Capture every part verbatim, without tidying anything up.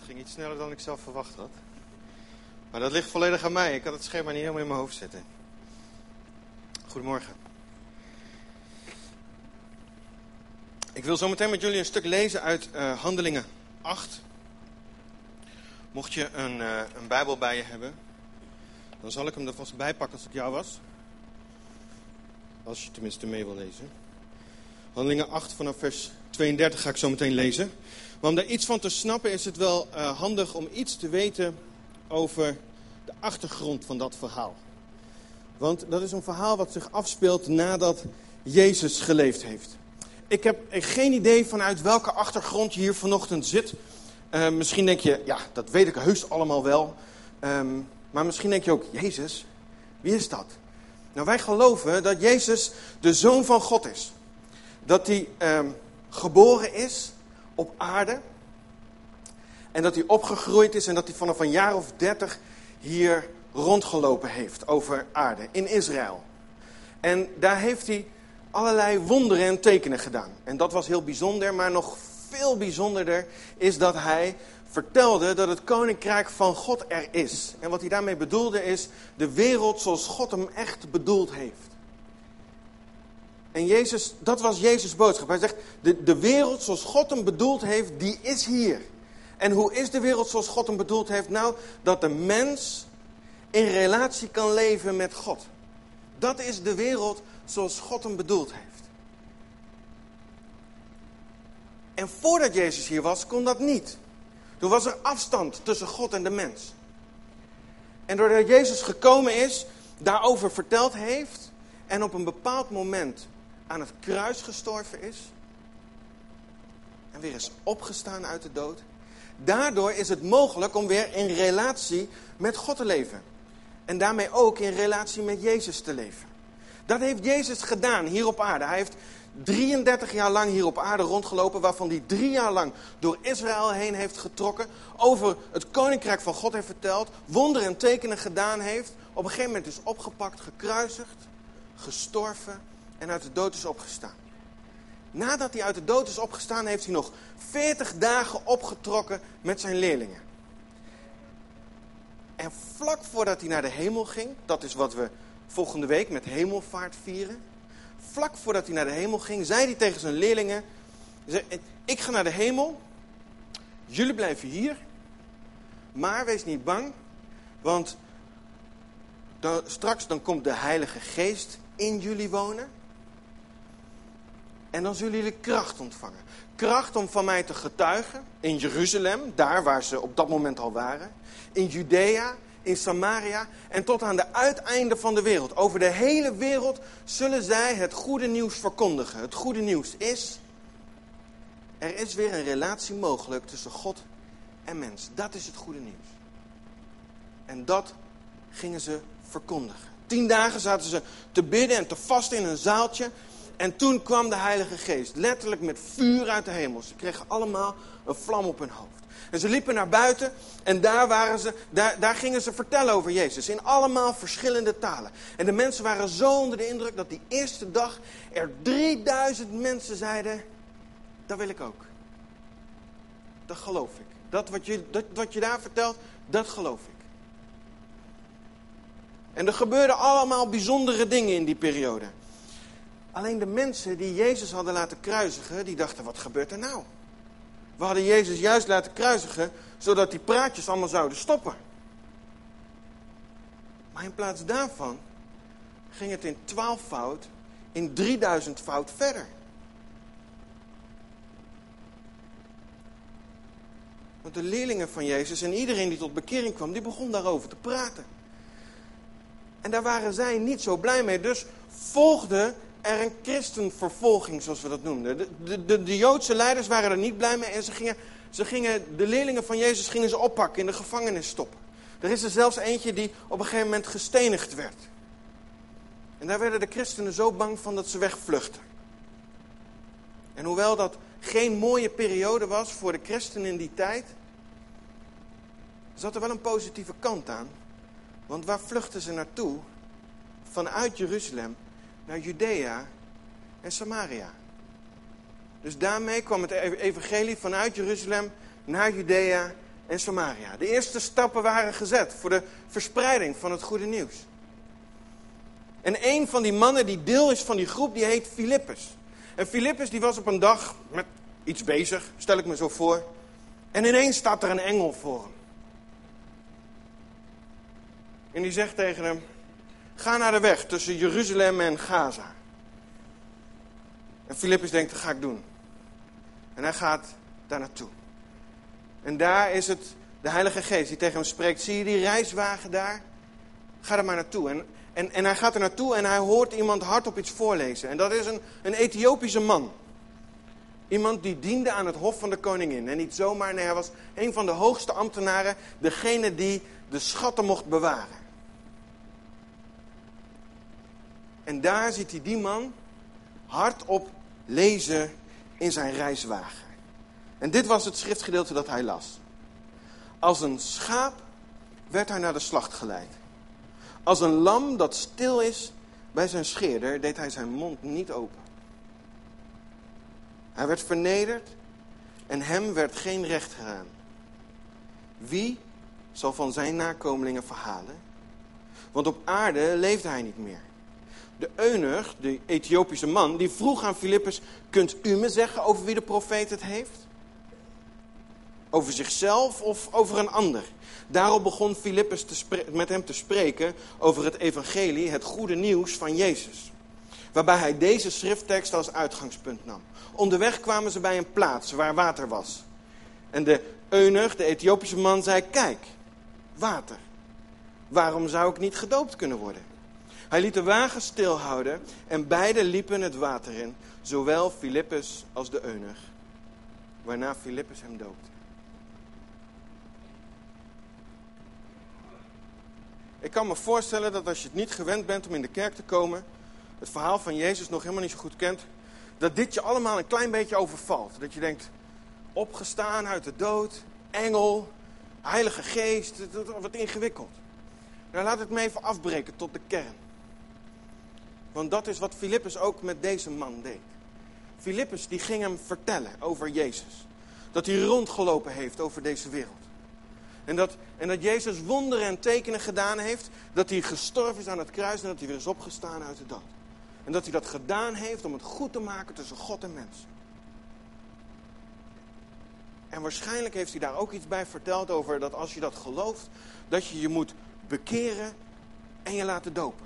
ging iets sneller dan ik zelf verwacht had. Maar dat ligt volledig aan mij. Ik had het schema niet helemaal in mijn hoofd zitten. Goedemorgen. Ik wil zo meteen met jullie een stuk lezen uit uh, Handelingen acht. Mocht je een, uh, een Bijbel bij je hebben, dan zal ik hem er vast bij pakken als ik jou was. Als je tenminste mee wil lezen. Handelingen acht vanaf vers tweeëndertig ga ik zo meteen lezen. Maar om daar iets van te snappen is het wel uh, handig om iets te weten over de achtergrond van dat verhaal. Want dat is een verhaal wat zich afspeelt nadat Jezus geleefd heeft. Ik heb geen idee vanuit welke achtergrond je hier vanochtend zit. Uh, misschien denk je, ja, dat weet ik heus allemaal wel. Um, maar misschien denk je ook, Jezus, wie is dat? Nou, wij geloven dat Jezus de Zoon van God is. Dat hij um, geboren is op aarde. En dat hij opgegroeid is en dat hij vanaf een jaar of dertig hier rondgelopen heeft over aarde, in Israël. En daar heeft hij allerlei wonderen en tekenen gedaan. En dat was heel bijzonder, maar nog veel bijzonderder is dat hij vertelde dat het koninkrijk van God er is. En wat hij daarmee bedoelde is de wereld zoals God hem echt bedoeld heeft. En Jezus, dat was Jezus' boodschap. Hij zegt, de, de wereld zoals God hem bedoeld heeft, die is hier. En hoe is de wereld zoals God hem bedoeld heeft? Nou, dat de mens in relatie kan leven met God. Dat is de wereld zoals God hem bedoeld heeft. En voordat Jezus hier was, kon dat niet. Toen was er afstand tussen God en de mens. En doordat Jezus gekomen is, daarover verteld heeft en op een bepaald moment aan het kruis gestorven is en weer is opgestaan uit de dood, daardoor is het mogelijk om weer in relatie met God te leven. En daarmee ook in relatie met Jezus te leven. Dat heeft Jezus gedaan hier op aarde. Hij heeft drieëndertig jaar lang hier op aarde rondgelopen, waarvan hij drie jaar lang door Israël heen heeft getrokken, over het koninkrijk van God heeft verteld, wonderen en tekenen gedaan heeft, op een gegeven moment is opgepakt, gekruisigd, gestorven en uit de dood is opgestaan. Nadat hij uit de dood is opgestaan, heeft hij nog veertig dagen opgetrokken met zijn leerlingen. En vlak voordat hij naar de hemel ging, dat is wat we volgende week met hemelvaart vieren. Vlak voordat hij naar de hemel ging, zei hij tegen zijn leerlingen, ik ga naar de hemel, jullie blijven hier, maar wees niet bang, want dan, straks dan komt de Heilige Geest in jullie wonen. En dan zullen jullie kracht ontvangen. Kracht om van mij te getuigen in Jeruzalem, daar waar ze op dat moment al waren. In Judea, in Samaria en tot aan de uiteinden van de wereld. Over de hele wereld zullen zij het goede nieuws verkondigen. Het goede nieuws is, er is weer een relatie mogelijk tussen God en mens. Dat is het goede nieuws. En dat gingen ze verkondigen. Tien dagen zaten ze te bidden en te vasten in een zaaltje. En toen kwam de Heilige Geest, letterlijk met vuur uit de hemel. Ze kregen allemaal een vlam op hun hoofd. En ze liepen naar buiten en daar, waren ze, daar, daar gingen ze vertellen over Jezus. In allemaal verschillende talen. En de mensen waren zo onder de indruk dat die eerste dag er drieduizend mensen zeiden, dat wil ik ook. Dat geloof ik. Dat wat je, dat, wat je daar vertelt, dat geloof ik. En er gebeurden allemaal bijzondere dingen in die periode. Alleen de mensen die Jezus hadden laten kruisigen, die dachten, wat gebeurt er nou? We hadden Jezus juist laten kruisigen, zodat die praatjes allemaal zouden stoppen. Maar in plaats daarvan ging het in twaalfvoud, in drieduizendvoud verder. Want de leerlingen van Jezus en iedereen die tot bekering kwam, die begon daarover te praten. En daar waren zij niet zo blij mee, dus volgde er een christenvervolging, zoals we dat noemden. De, de, de, de Joodse leiders waren er niet blij mee en ze gingen, ze gingen, de leerlingen van Jezus gingen ze oppakken, in de gevangenis stoppen. Er is er zelfs eentje die op een gegeven moment gestenigd werd. En daar werden de christenen zo bang van dat ze wegvluchtten. En hoewel dat geen mooie periode was voor de christenen in die tijd, zat er wel een positieve kant aan. Want waar vluchtten ze naartoe? Vanuit Jeruzalem naar Judea en Samaria. Dus daarmee kwam het evangelie vanuit Jeruzalem naar Judea en Samaria. De eerste stappen waren gezet voor de verspreiding van het goede nieuws. En een van die mannen die deel is van die groep, die heet Filippus. En Filippus die was op een dag met iets bezig, stel ik me zo voor. En ineens staat er een engel voor hem. En die zegt tegen hem, ga naar de weg tussen Jeruzalem en Gaza. En Filippus denkt, dat ga ik doen. En hij gaat daar naartoe. En daar is het de Heilige Geest die tegen hem spreekt. Zie je die reiswagen daar? Ga er maar naartoe. En, en, en hij gaat er naartoe en hij hoort iemand hardop iets voorlezen. En dat is een, een Ethiopische man. Iemand die diende aan het hof van de koningin. En niet zomaar, nee, hij was een van de hoogste ambtenaren. Degene die de schatten mocht bewaren. En daar ziet hij die man hardop lezen in zijn reiswagen. En dit was het schriftgedeelte dat hij las. Als een schaap werd hij naar de slacht geleid. Als een lam dat stil is bij zijn scheerder, deed hij zijn mond niet open. Hij werd vernederd en hem werd geen recht gedaan. Wie zal van zijn nakomelingen verhalen? Want op aarde leefde hij niet meer. De eunuch, de Ethiopische man, die vroeg aan Filippus, kunt u me zeggen over wie de profeet het heeft? Over zichzelf of over een ander? Daarop begon Filippus te spre- met hem te spreken over het evangelie, het goede nieuws van Jezus. Waarbij hij deze schrifttekst als uitgangspunt nam. Onderweg kwamen ze bij een plaats waar water was. En de eunuch, de Ethiopische man, zei, kijk, water. Waarom zou ik niet gedoopt kunnen worden? Hij liet de wagen stilhouden en beiden liepen het water in. Zowel Filippus als de eunuch. Waarna Filippus hem doopte. Ik kan me voorstellen dat als je het niet gewend bent om in de kerk te komen, het verhaal van Jezus nog helemaal niet zo goed kent, dat dit je allemaal een klein beetje overvalt. Dat je denkt, opgestaan uit de dood, engel, Heilige Geest, het wordt ingewikkeld. Nou, laat het me even afbreken tot de kern. Want dat is wat Filippus ook met deze man deed. Filippus die ging hem vertellen over Jezus. Dat hij rondgelopen heeft over deze wereld. En dat, en dat Jezus wonderen en tekenen gedaan heeft. Dat hij gestorven is aan het kruis en dat hij weer is opgestaan uit de dood. En dat hij dat gedaan heeft om het goed te maken tussen God en mens. En waarschijnlijk heeft hij daar ook iets bij verteld over dat als je dat gelooft, dat je je moet bekeren en je laten dopen.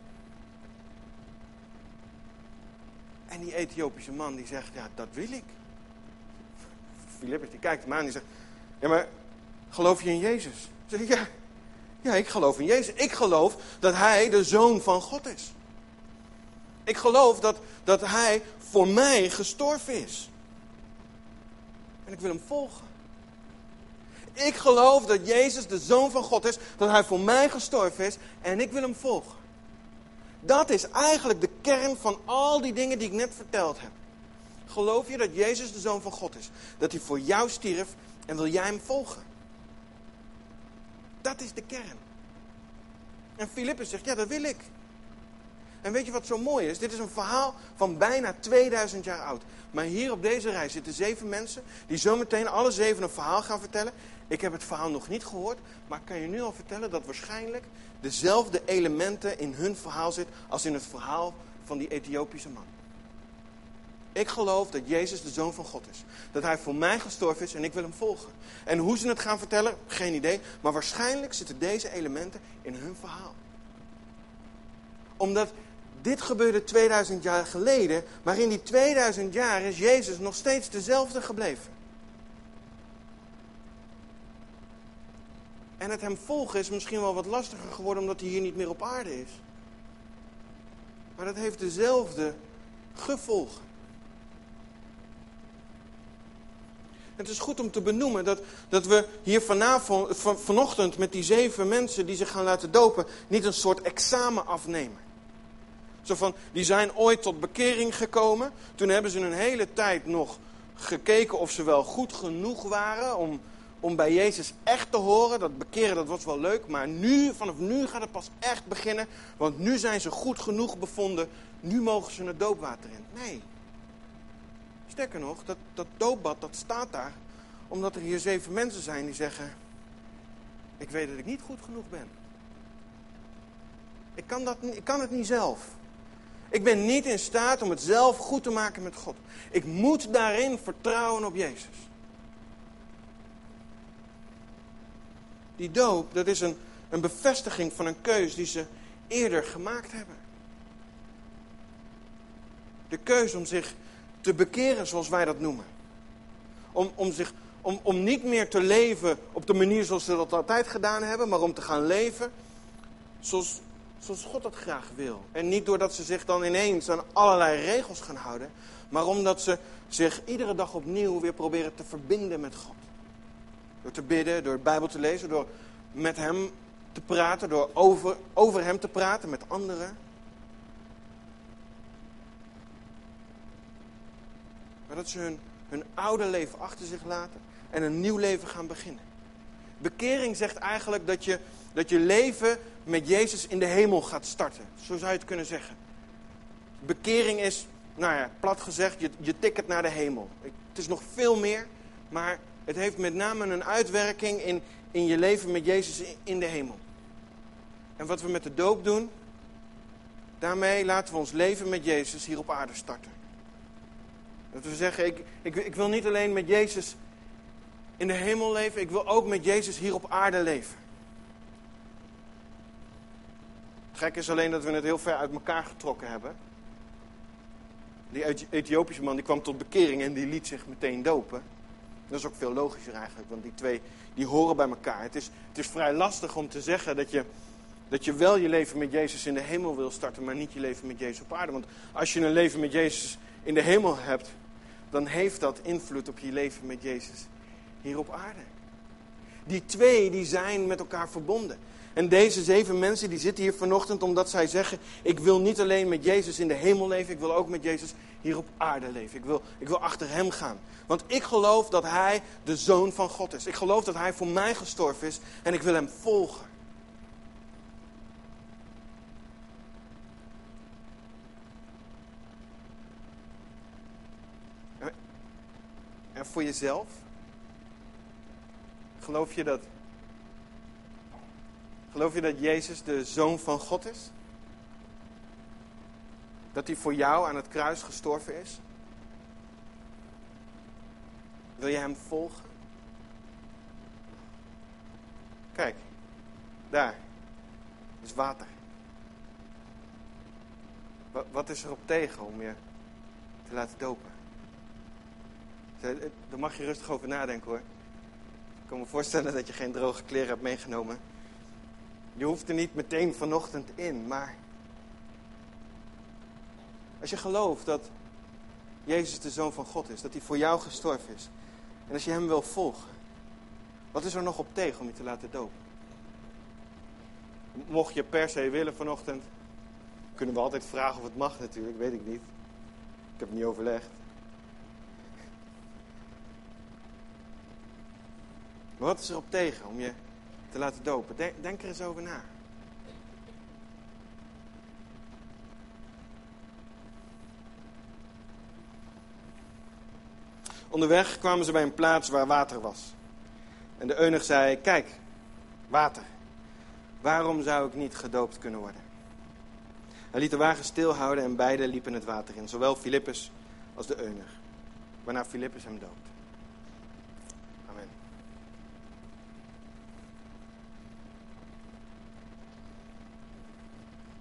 En die Ethiopische man die zegt, ja, dat wil ik. Filippus die kijkt hem aan en die zegt, ja, maar geloof je in Jezus? Zeg ik, ja, ja, ik geloof in Jezus. Ik geloof dat hij de Zoon van God is. Ik geloof dat, dat hij voor mij gestorven is. En ik wil hem volgen. Ik geloof dat Jezus de Zoon van God is, dat hij voor mij gestorven is en ik wil hem volgen. Dat is eigenlijk de kern van al die dingen die ik net verteld heb. Geloof je dat Jezus de Zoon van God is? Dat hij voor jou stierf en wil jij hem volgen? Dat is de kern. En Filippus zegt, ja, dat wil ik. En weet je wat zo mooi is? Dit is een verhaal van bijna tweeduizend jaar oud. Maar hier op deze reis zitten zeven mensen die zometeen alle zeven een verhaal gaan vertellen. Ik heb het verhaal nog niet gehoord, maar ik kan je nu al vertellen dat waarschijnlijk dezelfde elementen in hun verhaal zitten als in het verhaal van die Ethiopische man. Ik geloof dat Jezus de Zoon van God is. Dat hij voor mij gestorven is en ik wil hem volgen. En hoe ze het gaan vertellen, geen idee. Maar waarschijnlijk zitten deze elementen in hun verhaal. Omdat dit gebeurde tweeduizend jaar geleden, maar in die tweeduizend jaar is Jezus nog steeds dezelfde gebleven. En het hem volgen is misschien wel wat lastiger geworden omdat hij hier niet meer op aarde is. Maar dat heeft dezelfde gevolgen. Het is goed om te benoemen dat, dat we hier vanavond, van, vanochtend met die zeven mensen die zich gaan laten dopen, niet een soort examen afnemen. Zo van, die zijn ooit tot bekering gekomen. Toen hebben ze een hele tijd nog gekeken of ze wel goed genoeg waren om, om bij Jezus echt te horen. Dat bekeren, dat was wel leuk. Maar nu, vanaf nu gaat het pas echt beginnen. Want nu zijn ze goed genoeg bevonden. Nu mogen ze het doopwater in. Nee. Sterker nog, dat, dat doopbad, dat staat daar Omdat er hier zeven mensen zijn die zeggen, ik weet dat ik niet goed genoeg ben. Ik kan, dat, ik kan het niet zelf. Ik ben niet in staat om het zelf goed te maken met God. Ik moet daarin vertrouwen op Jezus. Die doop, dat is een, een bevestiging van een keus die ze eerder gemaakt hebben. De keus om zich te bekeren zoals wij dat noemen. Om, om, zich, om, om niet meer te leven op de manier zoals ze dat altijd gedaan hebben, maar om te gaan leven zoals, zoals God dat graag wil. En niet doordat ze zich dan ineens aan allerlei regels gaan houden, maar omdat ze zich iedere dag opnieuw weer proberen te verbinden met God. Door te bidden, door de Bijbel te lezen, door met hem te praten, door over, over hem te praten met anderen. Maar dat ze hun, hun oude leven achter zich laten en een nieuw leven gaan beginnen. Bekering zegt eigenlijk dat je, dat je leven met Jezus in de hemel gaat starten. Zo zou je het kunnen zeggen. Bekering is, nou ja, plat gezegd, je, je ticket naar de hemel. Het is nog veel meer, maar het heeft met name een uitwerking in, in je leven met Jezus in de hemel. En wat we met de doop doen, daarmee laten we ons leven met Jezus hier op aarde starten. Dat we zeggen, ik, ik, ik wil niet alleen met Jezus in de hemel leven, ik wil ook met Jezus hier op aarde leven. Het gek is alleen dat we het heel ver uit elkaar getrokken hebben. Die Ethiopische man die kwam tot bekering en die liet zich meteen dopen. Dat is ook veel logischer eigenlijk, want die twee die horen bij elkaar. Het is, het is vrij lastig om te zeggen dat je, dat je wel je leven met Jezus in de hemel wil starten, maar niet je leven met Jezus op aarde. Want als je een leven met Jezus in de hemel hebt, dan heeft dat invloed op je leven met Jezus hier op aarde. Die twee die zijn met elkaar verbonden. En deze zeven mensen die zitten hier vanochtend omdat zij zeggen, ik wil niet alleen met Jezus in de hemel leven, ik wil ook met Jezus hier op aarde leven. Ik wil, ik wil achter hem gaan. Want ik geloof dat hij de Zoon van God is. Ik geloof dat hij voor mij gestorven is en ik wil hem volgen. En voor jezelf? Geloof je dat... Geloof je dat Jezus de Zoon van God is? Dat hij voor jou aan het kruis gestorven is? Wil je hem volgen? Kijk, daar is water. Wat is er op tegen om je te laten dopen? Daar mag je rustig over nadenken hoor. Ik kan me voorstellen dat je geen droge kleren hebt meegenomen. Je hoeft er niet meteen vanochtend in, maar als je gelooft dat Jezus de Zoon van God is, dat hij voor jou gestorven is, en als je hem wil volgen, wat is er nog op tegen om je te laten dopen? Mocht je per se willen vanochtend, kunnen we altijd vragen of het mag natuurlijk, weet ik niet. Ik heb het niet overlegd. Maar wat is er op tegen om je te laten dopen? Denk, denk er eens over na. Onderweg kwamen ze bij een plaats waar water was. En de eunuch zei, kijk, water. Waarom zou ik niet gedoopt kunnen worden? Hij liet de wagen stilhouden en beiden liepen het water in. Zowel Filippus als de eunuch. Waarna Filippus hem doopte.